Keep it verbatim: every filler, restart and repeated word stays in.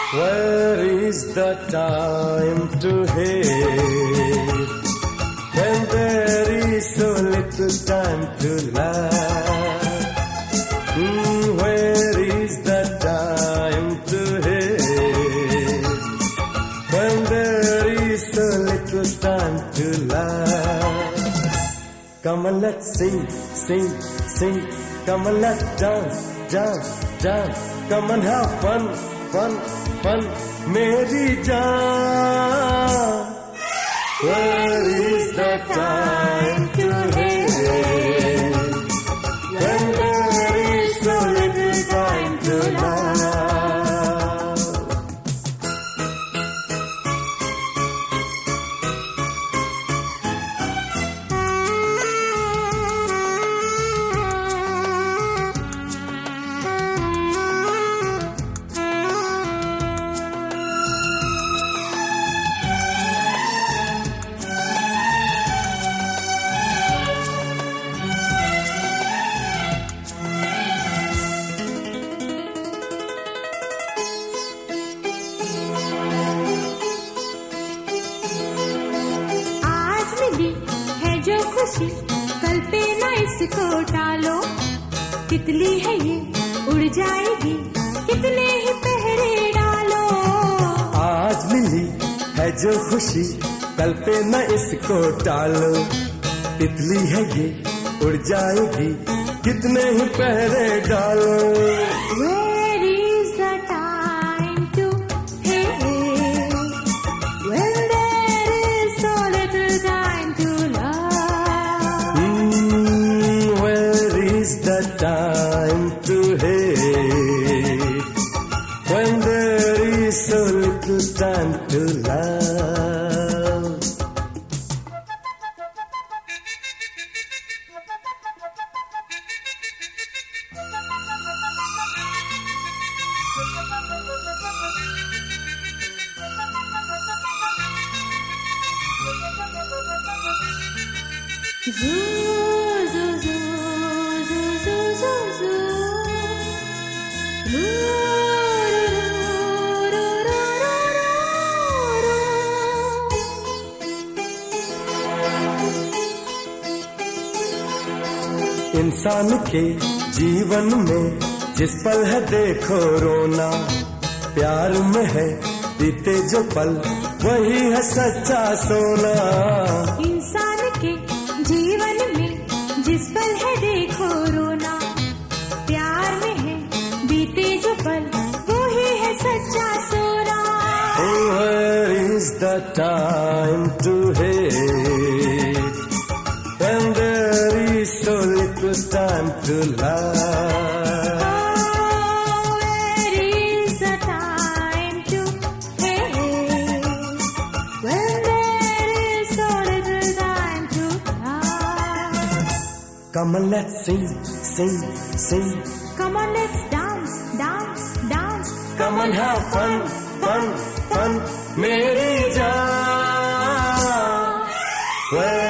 Where is the time to hate when there is so little time to laugh? Mm, where is the time to hate when there is so little time to laugh? Come on, let's sing, sing, sing. Come on, let's dance, dance, dance. Come on, have fun, fun, fun. Meri jaan. Where is the time to hate when there is so little time to love? है जो खुशी कल पे ना इसको टालो, तितली है ये उड़ जाएगी कितने ही पहरे डालो। आज मिली है जो खुशी कल पे न इसको टालो, तितली है ये उड़ जाएगी कितने ही पहरे डालो। Where is the time to hate when there is so little time to love? Mm, where is the time to hate when there is so little time to love? Zoo, zoo, zoo, zoo, zoo, zoo, zoo. Zoo, ro, ro, ro, ro, ro, ro. इंसान के जीवन में जिस पल है देखो रोना, प्यार में है बीते जो पल वही है सच्चा सोना। इंसान के जीवन में जिस पल है देखो रोना, प्यार में है बीते जो पल वो ही है सच्चा सोना। Oh, where is the time to hate when there is so little time to love? Oh, where is the time to hate when there is so little time to love? Come on, let's sing, sing, sing. Come on, let's dance, dance, dance. Come on, have fun, fun, fun. Meri jaan. Where